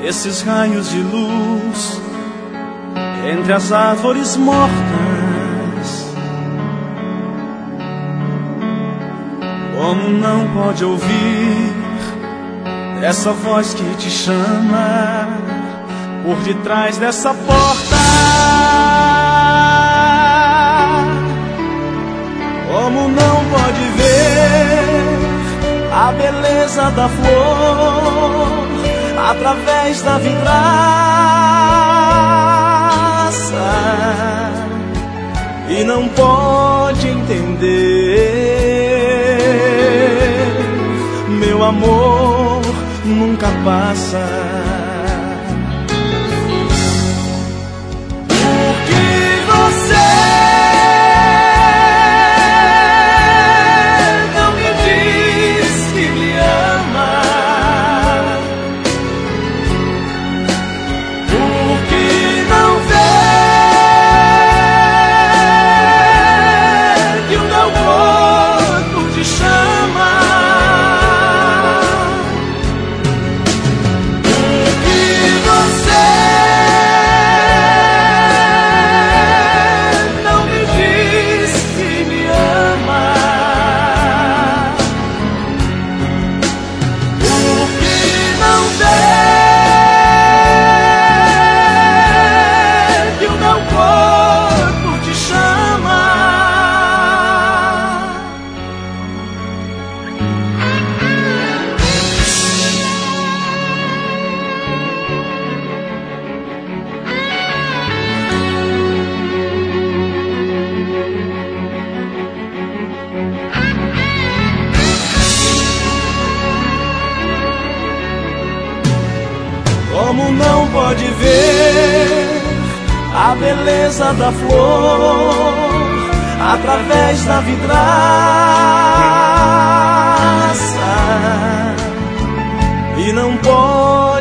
esses raios de luz entre as árvores mortas. Como não pode ouvir essa voz que te chama por detrás dessa porta? Como não pode ver a beleza da flor através da vidraça? E não pode entender, meu amor nunca passa. Porque você não me diz que me ama? Porque não vê que o meu corpo te chama? Como não pode ver a beleza da flor através da vidraça? E não pode